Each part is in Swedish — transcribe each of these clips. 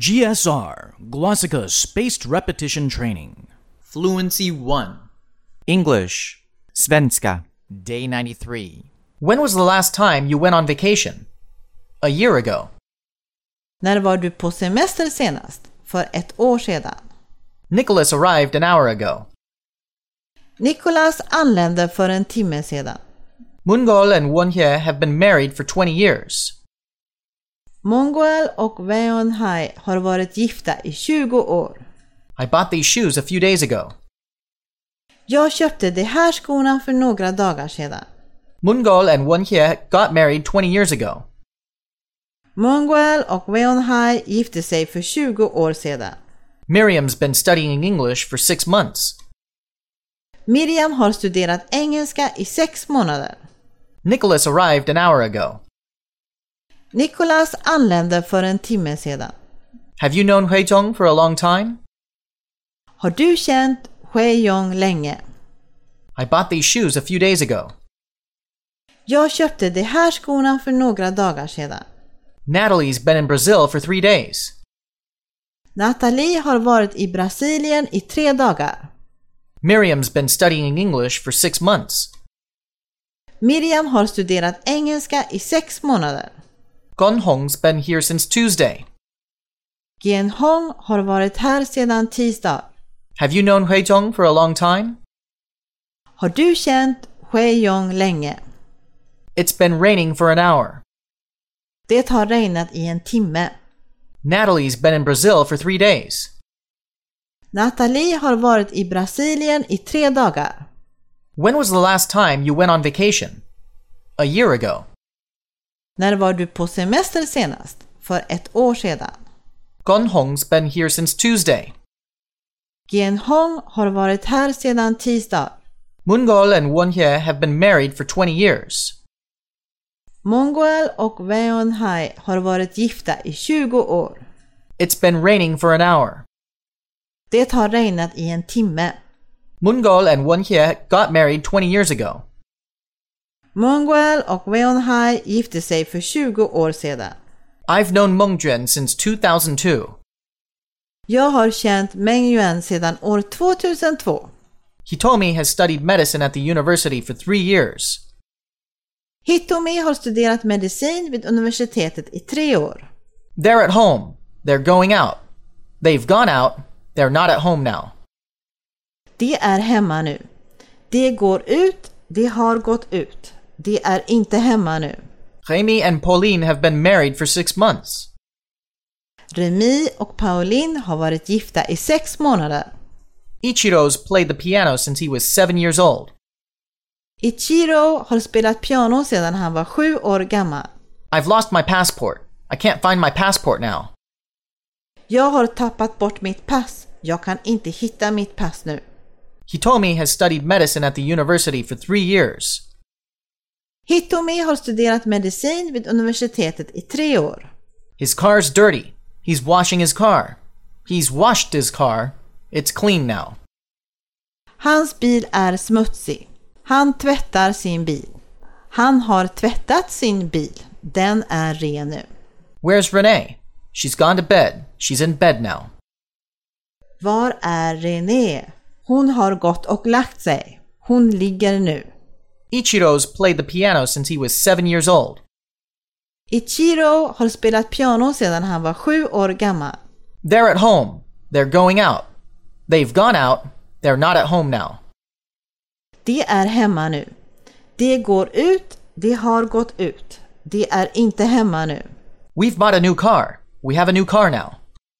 GSR, Glossika Spaced Repetition Training. Fluency 1. English. Svenska. Day 93. When was the last time you went on vacation? A year ago. När var du på semester senast? För ett år sedan. Nicholas arrived an hour ago. Nicholas anlände för en timme sedan. Mungol and Wonhye have been married for 20 years. Mongol och Weonhai har varit gifta i 20 år. I bought these shoes a few days ago. Jag köpte de här skorna för några dagar sedan. Mungol and Wonhye got married 20 years ago. Mongol och Weonhai gifte sig för 20 år sedan. Miriam's been studying English for 6 months. Miriam har studerat engelska i 6 månader. Nicholas arrived an hour ago. Nicholas anlände för en timme sedan. Have you known Huizhong for a long time? Har du känt Huiyong länge? I bought these shoes a few days ago. Jag köpte de här skorna för några dagar sedan. Natalie's been in Brazil for 3 days. Natalie har varit i Brasilien i 3 dagar. Miriam's been studying English for 6 months. Miriam har studerat engelska i 6 månader. Gonhong's been here since Tuesday. Genhong har varit här sedan tisdag. Have you known Huizhong for a long time? Har du känt Huiyong länge? It's been raining for an hour. Det har regnat i en timme. Natalie's been in Brazil for 3 days. Natalie har varit i Brasilien i 3 dagar. When was the last time you went on vacation? A year ago. När var du på semester senast? För ett år sedan. Gonhong's been here since Tuesday. Genhong har varit här sedan tisdag. Mungol and Wonhye have been married for 20 years. Mongol och Weonhai har varit gifta i 20 år. It's been raining for an hour. Det har regnat i en timme. Mungol and Wonhye got married 20 years ago. Mongol och Weonhai gifte sig för 20 år sedan. I've known Mengjuan since 2002. Jag har känt Mengyuan sedan år 2002. Hitomi has studied medicine at the university for 3 years. Hitomi har studerat medicin vid universitetet i 3 år. They're at home. They're going out. They've gone out. They're not at home now. De är hemma nu. De går ut. De har gått ut. De är inte hemma nu. Remy and Pauline have been married for 6 months. Remy och Pauline har varit gifta i 6 månader. Ichiro's played the piano since he was 7 years old. Ichiro har spelat piano sedan han var 7 år gammal. I've lost my passport. I can't find my passport now. Jag har tappat bort mitt pass. Jag kan inte hitta mitt pass nu. Hitomi has studied medicine at the university for 3 years. Hitomi har studerat medicin vid universitetet i 3 år. His car's dirty. He's washing his car. He's washed his car. It's clean now. Hans bil är smutsig. Han tvättar sin bil. Han har tvättat sin bil. Den är ren nu. Where's Renee? She's gone to bed. She's in bed now. Var är René? Hon har gått och lagt sig. Hon ligger nu. Ichiro's played the piano since he was 7 years old. Ichiro har spelat piano sedan han var 7 år gammal. They're at home. They're going out. They've gone out. They're not at home now. De är hemma nu. De går ut. De har gått ut. De är inte hemma nu. We've bought a new car. We have a new car now.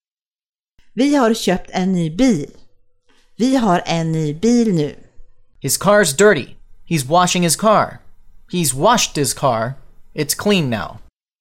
Vi har köpt en ny bil. Vi har en ny bil nu. His car's dirty. He's washing his car. He's washed his car. It's clean now.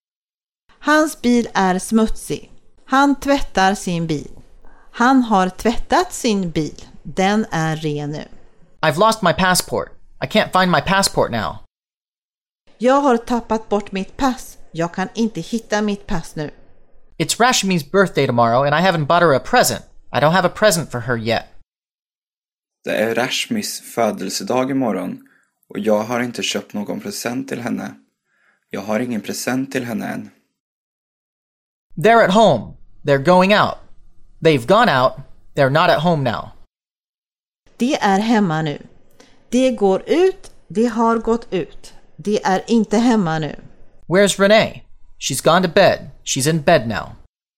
Hans bil är smutsig. Han tvättar sin bil. Han har tvättat sin bil. Den är ren nu. I've lost my passport. I can't find my passport now. Jag har tappat bort mitt pass. Jag kan inte hitta mitt pass nu. It's Rashmi's birthday tomorrow and I haven't bought her a present. I don't have a present for her yet. Det är Rashmis födelsedag imorgon och jag har inte köpt någon present till henne. Jag har ingen present till henne än. They're at home. They're going out. They've gone out. They're not at home now. Det är hemma nu. Det går ut. Det har gått ut. Det är inte hemma nu. Where's Renee? She's gone to bed. She's in bed now.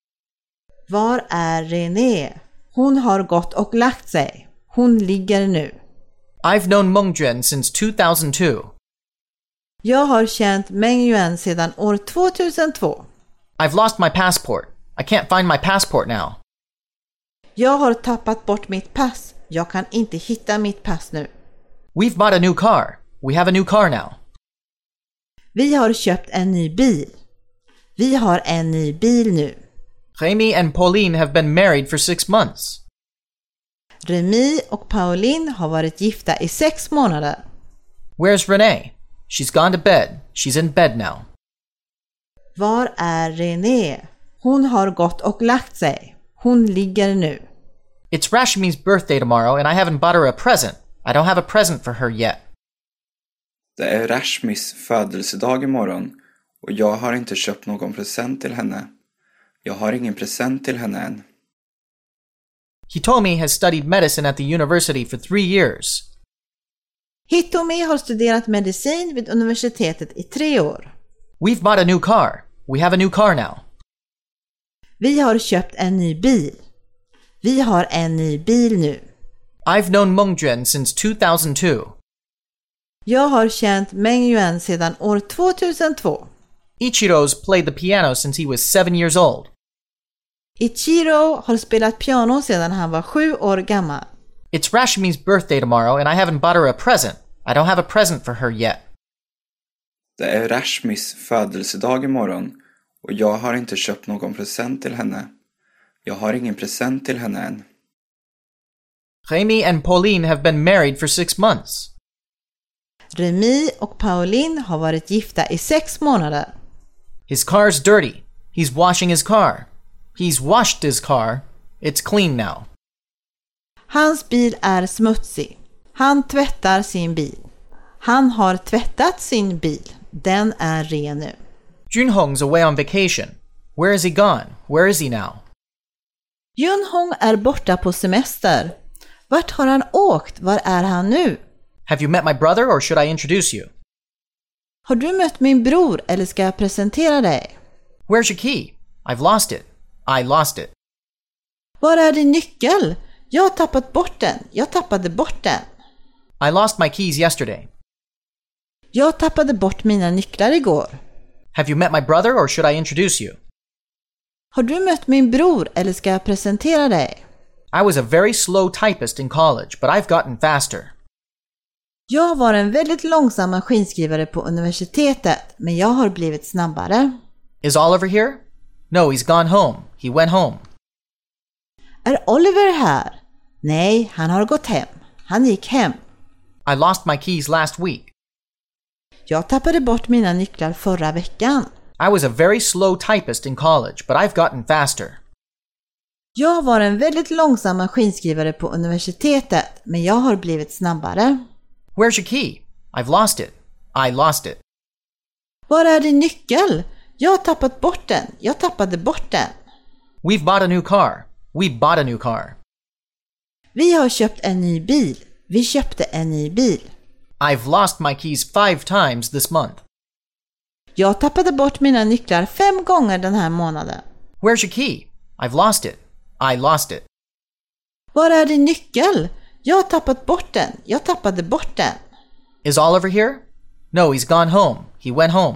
Var är René? Hon har gått och lagt sig. Hon ligger nu. I've known Mengjuan since 2002. Jag har känt Meng Yuan sedan år 2002. I've lost my passport. I can't find my passport now. Jag har tappat bort mitt pass. Jag kan inte hitta mitt pass nu. We've bought a new car. We have a new car now. Vi har köpt en ny bil. Vi har en ny bil nu. Remy and Pauline have been married for 6 months. Remy och Pauline har varit gifta i 6 månader. Where's Renee? She's gone to bed. She's in bed now. Var är René? Hon har gått och lagt sig. Hon ligger nu. It's Rashmi's birthday tomorrow and I haven't bought her a present. I don't have a present for her yet. Det är Rashmis födelsedag imorgon och jag har inte köpt någon present till henne. Jag har ingen present till henne än. Hitomi has studied medicine at the university for 3 years. Hitomi har studerat medicin vid universitetet i 3 år. We've bought a new car. We have a new car now. Vi har köpt en ny bil. Vi har en ny bil nu. I've known Mengjuan since 2002. Jag har känt Meng Yuan sedan år 2002. Ichiro's played the piano since he was 7 years old. Ichiro har spelat piano sedan han var 7 år gammal. It's Rashmi's birthday tomorrow and I haven't bought her a present. I don't have a present for her yet. Det är Rashmis födelsedag imorgon och jag har inte köpt någon present till henne. Jag har ingen present till henne än. Remy and Pauline have been married for 6 months. Remy och Pauline har varit gifta i 6 månader. His car's dirty. He's washing his car. He's washed his car. It's clean now. Hans bil är smutsig. Han tvättar sin bil. Han har tvättat sin bil. Den är ren nu. Junhong's away on vacation. Where is he gone? Where is he now? Junhong är borta på semester. Vart har han åkt? Var är han nu? Have you met my brother or should I introduce you? Har du mött min bror eller ska jag presentera dig? Where's your key? I've lost it. I lost it. Var är din nyckel? Jag har tappat bort den. Jag tappade bort den. I lost my keys yesterday. Jag tappade bort mina nycklar igår. Have you met my brother or should I introduce you? Har du mött min bror eller ska jag presentera dig? I was a very slow typist in college, but I've gotten faster. Jag var en väldigt långsam maskinskrivare på universitetet, men jag har blivit snabbare. Is Oliver here? No, he's gone home. He went home. Är Oliver här? Nej, han har gått hem. Han gick hem. I lost my keys last week. Jag tappade bort mina nycklar förra veckan. I was a very slow typist in college, but I've gotten faster. Jag var en väldigt långsam maskinskrivare på universitetet, men jag har blivit snabbare. Where's your key? I've lost it. I lost it. Var är din nyckel? Jag har tappat bort den. Jag tappade bort den. We've bought a new car. We bought a new car. Vi har köpt en ny bil. Vi köpte en ny bil. I've lost my keys 5 times this month. Jag tappade bort mina nycklar 5 gånger den här månaden. Where's your key? I've lost it. I lost it. Var är din nyckel? Jag har tappat bort den. Jag tappade bort den. Is Oliver here? No, he's gone home. He went home.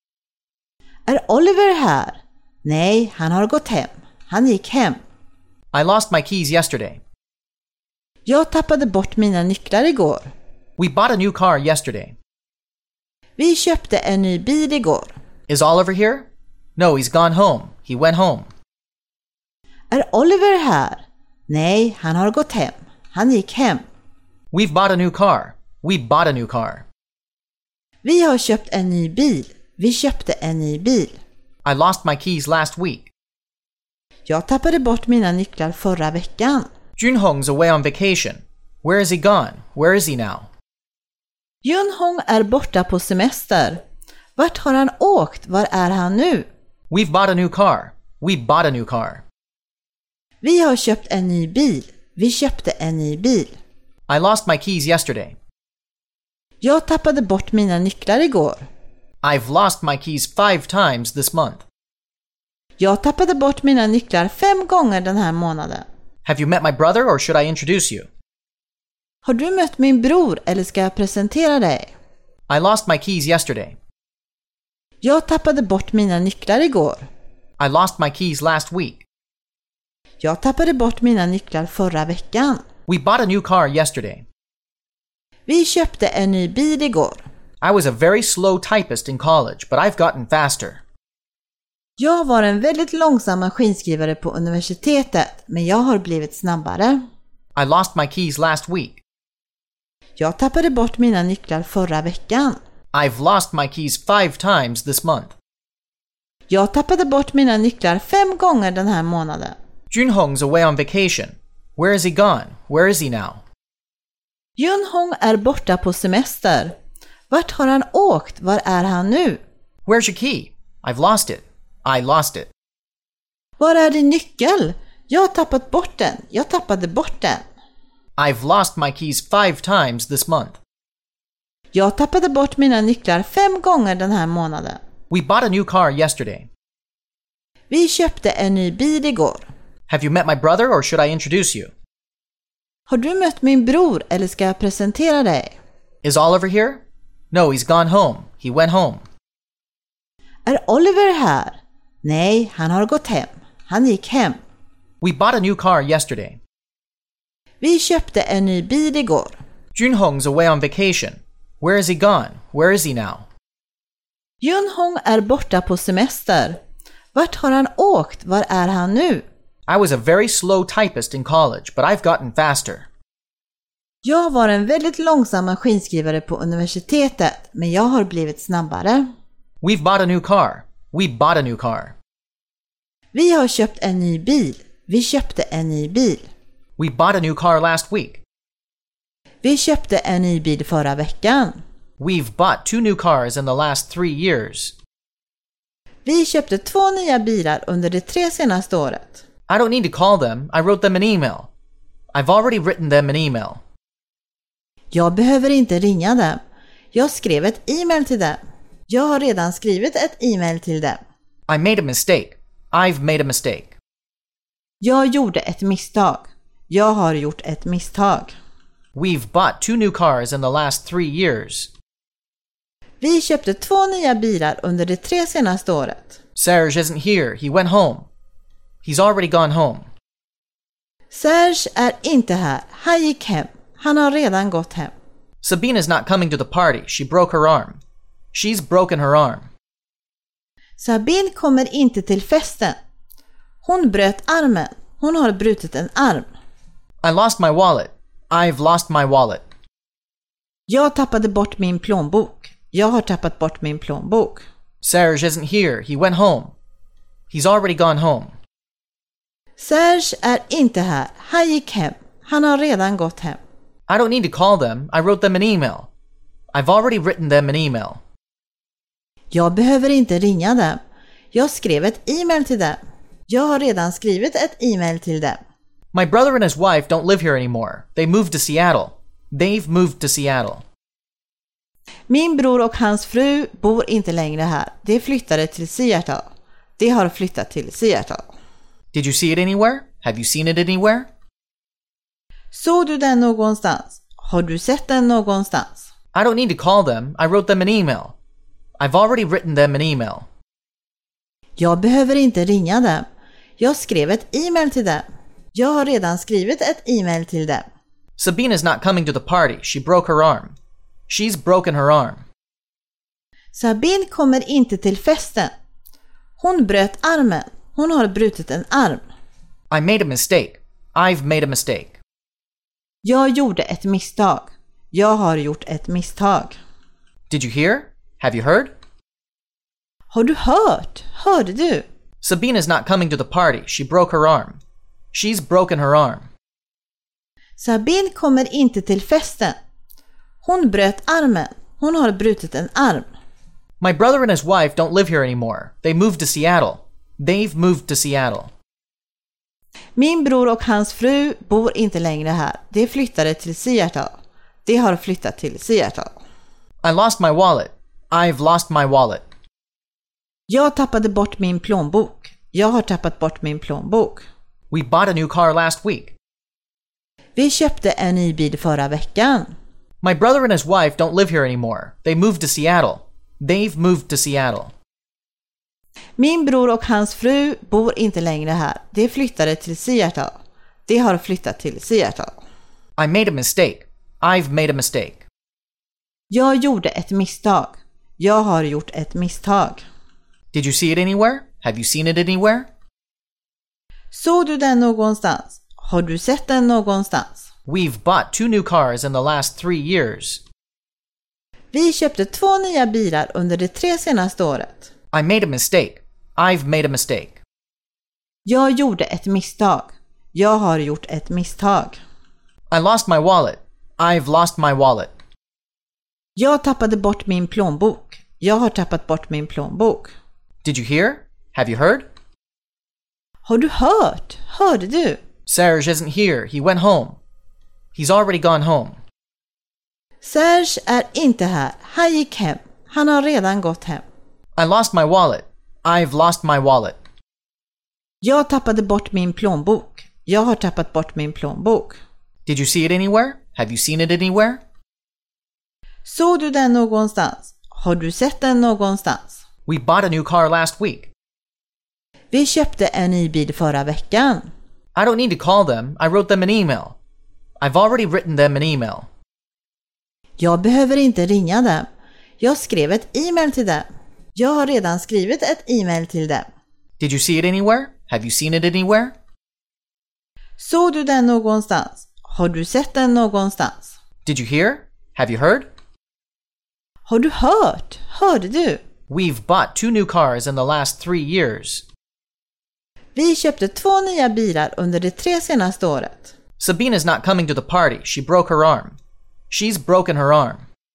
Är Oliver här? Nej, han har gått hem. Han gick hem. I lost my keys yesterday. Jag tappade bort mina nycklar igår. We bought a new car yesterday. Vi köpte en ny bil igår. Is Oliver here? No, he's gone home. He went home. Är Oliver här? Nej, han har gått hem. Han gick hem. We've bought a new car. We bought a new car. Vi har köpt en ny bil. Vi köpte en ny bil. I lost my keys last week. Jag tappade bort mina nycklar förra veckan. Junhong's away on vacation. Where is he gone? Where is he now? Junhong är borta på semester. Vart har han åkt? Var är han nu? We've bought a new car. We bought a new car. Vi har köpt en ny bil. Vi köpte en ny bil. I lost my keys yesterday. Jag tappade bort mina nycklar igår. I've lost my keys 5 times this month. Jag tappade bort mina nycklar 5 gånger den här månaden. Have you met my brother or should I introduce you? Har du mött min bror eller ska jag presentera dig? I lost my keys yesterday. Jag tappade bort mina nycklar igår. I lost my keys last week. Jag tappade bort mina nycklar förra veckan. We bought a new car yesterday. Vi köpte en ny bil igår. I was a very slow typist in college, but I've gotten faster. Jag var en väldigt långsam maskinskrivare på universitetet, men jag har blivit snabbare. I lost my keys last week. Jag tappade bort mina nycklar förra veckan. I've lost my keys 5 times this month. Jag tappade bort mina nycklar 5 gånger den här månaden. Junhong's away on vacation. Where is he gone? Where is he now? Junhong är borta på semester. Vart har han åkt? Var är han nu? Where's your key? I've lost it. I lost it. Var är din nyckel? Jag har tappat bort den. Jag tappade bort den. I've lost my keys 5 times this month. Jag tappade bort mina nycklar 5 gånger den här månaden. We bought a new car yesterday. Vi köpte en ny bil igår. Have you met my brother or should I introduce you? Har du mött min bror eller ska jag presentera dig? Is Oliver here? No, he's gone home. He went home. Är Oliver här? Nej, han har gått hem. Han gick hem. We bought a new car yesterday. Vi köpte en ny bil igår. Junhong's away on vacation. Where is he gone? Where is he now? Junhong är borta på semester. Vart har han åkt? Var är han nu? I was a very slow typist in college, but I've gotten faster. Jag var en väldigt långsam maskinskrivare på universitetet, men jag har blivit snabbare. We've bought a new car. We bought a new car. Vi har köpt en ny bil. Vi köpte en ny bil. We bought a new car last week. Vi köpte en ny bil förra veckan. We've bought 2 new cars in the last 3 years. Vi köpte 2 nya bilar under de 3 senaste året. I don't need to call them. I wrote them an email. I've already written them an email. Jag behöver inte ringa dem. Jag skrev ett e-mail till dem. Jag har redan skrivit ett e-mail till dem. I made a mistake. I've made a mistake. Jag gjorde ett misstag. Jag har gjort ett misstag. We've bought 2 new cars in the last 3 years. Vi köpte 2 nya bilar under de 3 senaste året. Serge isn't here. He went home. He's already gone home. Serge är inte här. Han gick hem. Han har redan gått hem. Sabina's not coming to the party. She broke her arm. She's broken her arm. Sabine kommer inte till festen. Hon bröt armen. Hon har brutit en arm. I lost my wallet. I've lost my wallet. Jag tappade bort min plånbok. Jag har tappat bort min plånbok. Serge isn't here. He went home. He's already gone home. Serge är inte här. Han gick hem. Han har redan gått hem. I don't need to call them. I wrote them an email. I've already written them an email. Jag behöver inte ringa dem. Jag skrev ett e-mail till dem. Jag har redan skrivit ett e-mail till dem. My brother and his wife don't live here anymore. They moved to Seattle. They've moved to Seattle. Min bror och hans fru bor inte längre här. De flyttade till Seattle. De har flyttat till Seattle. Did you see it anywhere? Have you seen it anywhere? Såg du den någonstans? Har du sett den någonstans? I don't need to call them. I wrote them an email. I've already written them an email. Jag behöver inte ringa dem. Jag skrev ett e-mail till dem. Jag har redan skrivit ett e-mail till dem. Sabina's not coming to the party. She broke her arm. She's broken her arm. Sabine kommer inte till festen. Hon bröt armen. Hon har brutit en arm. I made a mistake. I've made a mistake. Jag gjorde ett misstag. Jag har gjort ett misstag. Did you hear? Have you heard? Har du hört? Hörde du? Sabina's not coming to the party. She broke her arm. She's broken her arm. Sabine kommer inte till festen. Hon bröt armen. Hon har brutit en arm. My brother and his wife don't live here anymore. They moved to Seattle. They've moved to Seattle. Min bror och hans fru bor inte längre här. De flyttade till Seattle. De har flyttat till Seattle. I lost my wallet. I've lost my wallet. Jag tappade bort min plånbok. Jag har tappat bort min plånbok. We bought a new car last week. Vi köpte en ny bil förra veckan. My brother and his wife don't live here anymore. They moved to Seattle. They've moved to Seattle. Min bror och hans fru bor inte längre här. De flyttade till Seattle. De har flyttat till Seattle. I made a mistake. I've made a mistake. Jag gjorde ett misstag. Jag har gjort ett misstag. Did you see it anywhere? Have you seen it anywhere? Såg du den någonstans? Har du sett den någonstans? We've bought 2 new cars in the last 3 years. Vi köpte 2 nya bilar under de 3 senaste året. I made a mistake. I've made a mistake. Jag gjorde ett misstag. Jag har gjort ett misstag. I lost my wallet. I've lost my wallet. Jag tappade bort min plånbok. Jag har tappat bort min plånbok. Did you hear? Have you heard? Har du hört? Hörde du? Serge isn't here. He went home. He's already gone home. Serge är inte här. Han gick hem. Han har redan gått hem. I lost my wallet. I've lost my wallet. Jag tappade bort min plånbok. Jag har tappat bort min plånbok. Did you see it anywhere? Have you seen it anywhere? Såg du den någonstans? Har du sett den någonstans? We bought a new car last week. Vi köpte en ny bil förra veckan. I don't need to call them. I wrote them an email. I've already written them an email. Jag behöver inte ringa dem. Jag skrev ett e-mail till dem. Jag har redan skrivit ett e-mail till dem. Did you see it anywhere? Have you seen it anywhere? Såg du den någonstans? Har du sett den någonstans? Did you hear? Have you heard? Har du hört? Hörde du? We've bought 2 new cars in the last 3 years. Vi köpte 2 nya bilar under de 3 senaste året. Sabina's not coming to the party. She broke her arm. She's broken her arm.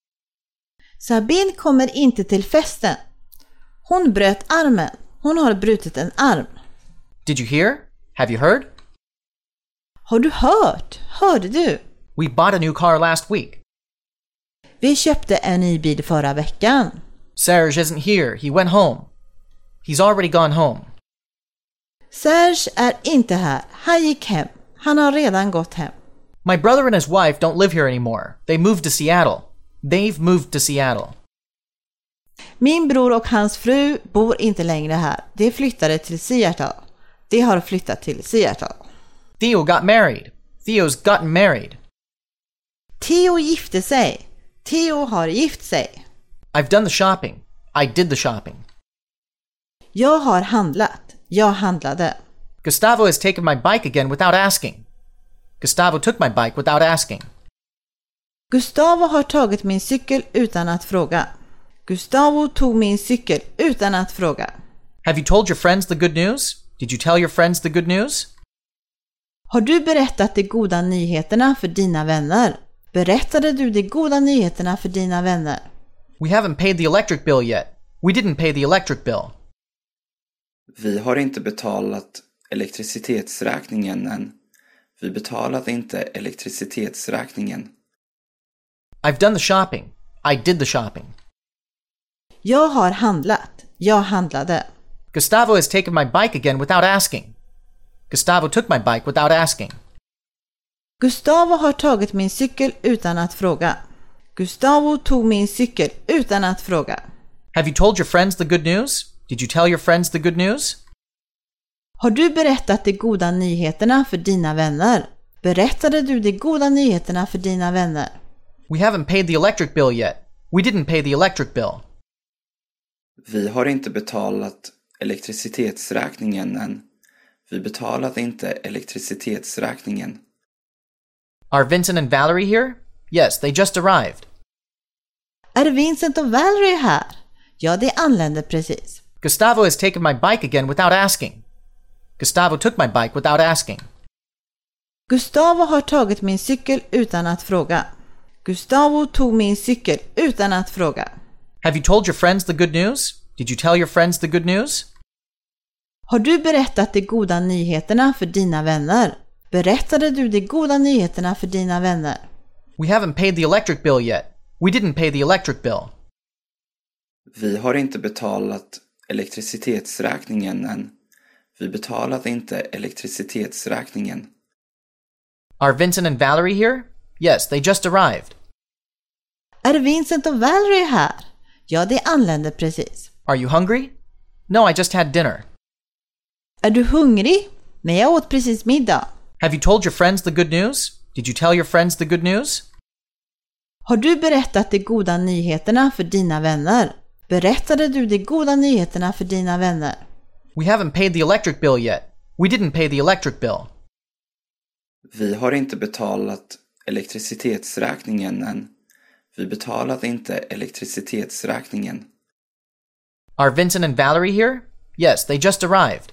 Sabine kommer inte till festen. Hon bröt armen. Hon har brutit en arm. Did you hear? Have you heard? Har du hört? Hörde du? We bought a new car last week. Vi köpte en ny bil förra veckan. Serge isn't here. He went home. He's already gone home. Serge är inte här. Han gick hem. Han har redan gått hem. My brother and his wife don't live here anymore. They moved to Seattle. They've moved to Seattle. Min bror och hans fru bor inte längre här. De flyttade till Seattle. De har flyttat till Seattle. Theo got married. Theo's gotten married. Theo gifte sig. Theo har gift sig. I've done the shopping. I did the shopping. Jag har handlat. Jag handlade. Gustavo has taken my bike again without asking. Gustavo took my bike without asking. Gustavo har tagit min cykel utan att fråga. Gustavo tog min cykel utan att fråga. Have you told your friends the good news? Did you tell your friends the good news? Har du berättat de goda nyheterna för dina vänner? Berättade du de goda nyheterna för dina vänner? We haven't paid the electric bill yet. We didn't pay the electric bill. Vi har inte betalat elektricitetsräkningen än. Vi betalade inte elektricitetsräkningen. I've done the shopping. I did the shopping. Jag har handlat. Jag handlade. Gustavo has taken my bike again without asking. Gustavo took my bike without asking. Gustavo har tagit min cykel utan att fråga. Gustavo tog min cykel utan att fråga. Have you told your friends the good news? Did you tell your friends the good news? Har du berättat de goda nyheterna för dina vänner? Berättade du de goda nyheterna för dina vänner? We haven't paid the electric bill yet. We didn't pay the electric bill. Vi har inte betalat elektricitetsräkningen än. Vi betalade inte elektricitetsräkningen. Are Vincent and Valerie here? Yes, they just arrived. Är Vincent och Valerie här? Ja, de anlände precis. Gustavo has taken my bike again without asking. Gustavo took my bike without asking. Gustavo har tagit min cykel utan att fråga. Gustavo tog min cykel utan att fråga. Have you told your friends the good news? Did you tell your friends the good news? Har du berättat de goda nyheterna för dina vänner? Berättade du de goda nyheterna för dina vänner? We haven't paid the electric bill yet. We didn't pay the electric bill. Vi har inte betalat elektricitetsräkningen än. Vi betalade inte elektricitetsräkningen. Are Vincent and Valerie here? Yes, they just arrived. Är Vincent och Valerie här? Ja, de anlände precis. Are you hungry? No, I just had dinner. Är du hungrig? Men jag åt precis middag. Have you told your friends the good news? Did you tell your friends the good news? Har du berättat de goda nyheterna för dina vänner? Berättade du de goda nyheterna för dina vänner? We haven't paid the electric bill yet. We didn't pay the electric bill. Vi har inte betalat elektricitetsräkningen än. Vi betalade inte elektricitetsräkningen. Are Vincent and Valerie here? Yes, they just arrived.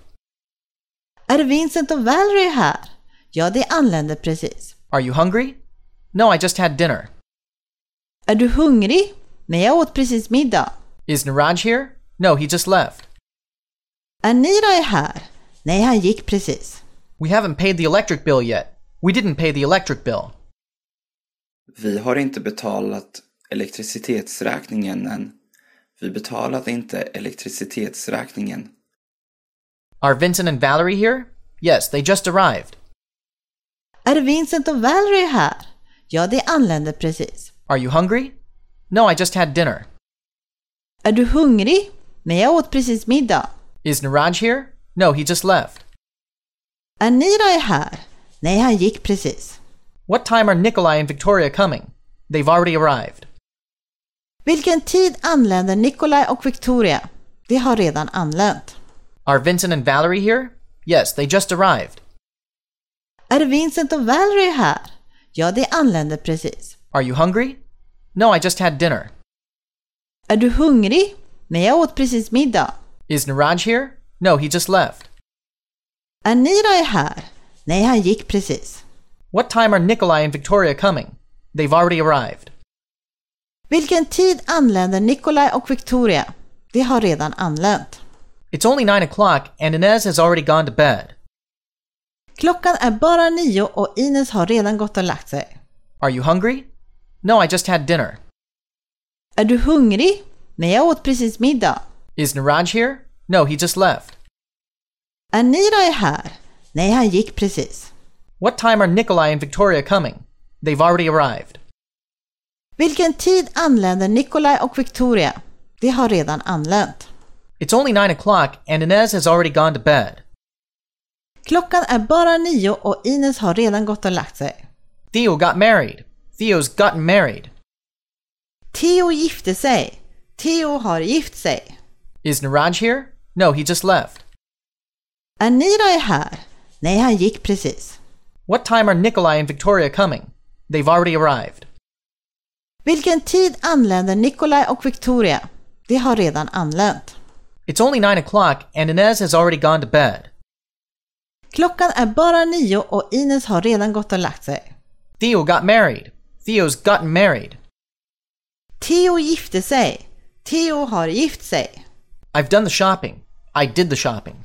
Är Vincent och Valerie här? Ja, de anlände precis. Are you hungry? No, I just had dinner. Är du hungrig? Men jag åt precis middag. Is Niraj here? No, he just left. Är Niraj här? Nej, han gick precis. We haven't paid the electric bill yet. We didn't pay the electric bill. Vi har inte betalat elektricitetsräkningen än. Vi betalade inte elektricitetsräkningen. Are Vincent and Valerie here? Yes, they just arrived. Är Vincent och Valerie här? Ja, de anlände precis. Are you hungry? No, I just had dinner. Är du hungrig? Men jag åt precis middag. Is Niraj here? No, he just left. Är Niraj här? Nej, han gick precis. What time are Nikolai and Victoria coming? They've already arrived. Vilken tid anländer Nikolaj och Victoria? De har redan anlänt. Are Vincent and Valerie here? Yes, they just arrived. Är Vincent och Valerie här? Ja, de anlände precis. Are you hungry? No, I just had dinner. Är du hungrig? Men jag åt precis middag. Is Niraj here? No, he just left. Är Niraj här? Nej, han gick precis. What time are Nikolai and Victoria coming? They've already arrived. Vilken tid anländer Nikolaj och Victoria? De har redan anlänt. It's only 9 o'clock and Inez has already gone to bed. Klockan är bara 9 och Ines har redan gått och lagt sig. Are you hungry? No, I just had dinner. Är du hungrig? Men jag åt precis middag. Is Niraj here? No, he just left. Är Niraj här? Nej, han gick precis. What time are Nikolai and Victoria coming? They've already arrived. Vilken tid anländer Nikolaj och Victoria? De har redan anlänt. It's only 9 o'clock and Inez has already gone to bed. Klockan är bara 9 och Ines har redan gått och lagt sig. Theo got married. Theo's gotten married. Theo gifte sig. Theo har gift sig. Is Niraj here? No, he just left. Är Niraj här? Nej, han gick precis. What time are Nikolai and Victoria coming? They've already arrived. Vilken tid anländer Nikolaj och Victoria? De har redan anlänt. It's only 9 o'clock and Inez has already gone to bed. Klockan är bara 9 och Ines har redan gått och lagt sig. Theo got married. Theo's gotten married. Theo gifte sig. Theo har gift sig. I've done the shopping. I did the shopping.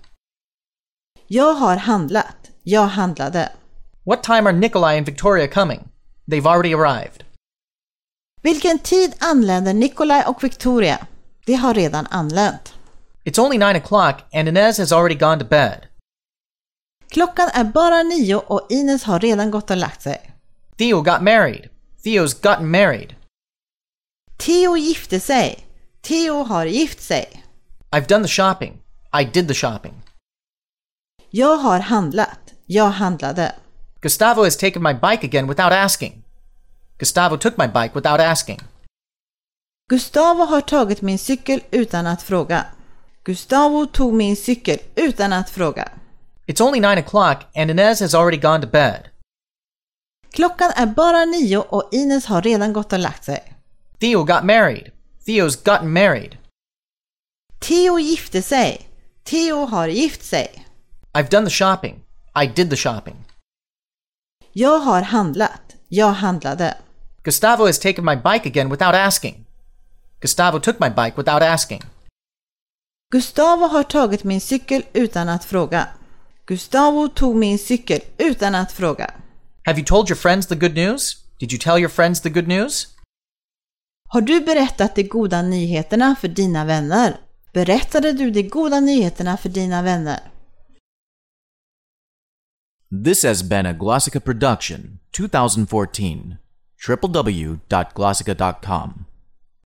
Jag har handlat. Jag handlade. What time are Nikolai and Victoria coming? They've already arrived. Vilken tid anländer Nikolaj och Victoria? De har redan anlänt. It's only 9 o'clock and Inez has already gone to bed. Klockan är bara 9 och Ines har redan gått och lagt sig. Theo got married. Theo's gotten married. Theo gifte sig. Theo har gift sig. I've done the shopping. I did the shopping. Jag har handlat. Jag handlade. Gustavo has taken my bike again without asking. Gustavo took my bike without asking. Gustavo har tagit min cykel utan att fråga. Gustavo tog min cykel utan att fråga. It's only 9 o'clock and Inez has already gone to bed. Klockan är bara 9 och Ines har redan gått och lagt sig. Theo got married. Theo's gotten married. Theo gifte sig. Theo har gift sig. I've done the shopping. I did the shopping. Jag har handlat. Jag handlade. Gustavo has taken my bike again without asking. Gustavo took my bike without asking. Gustavo har tagit min cykel utan att fråga. Gustavo tog min cykel utan att fråga. Have you told your friends the good news? Did you tell your friends the good news? Har du berättat de goda nyheterna för dina vänner? Berättade du de goda nyheterna för dina vänner? This has been a Glossica production, 2014. www.glossica.com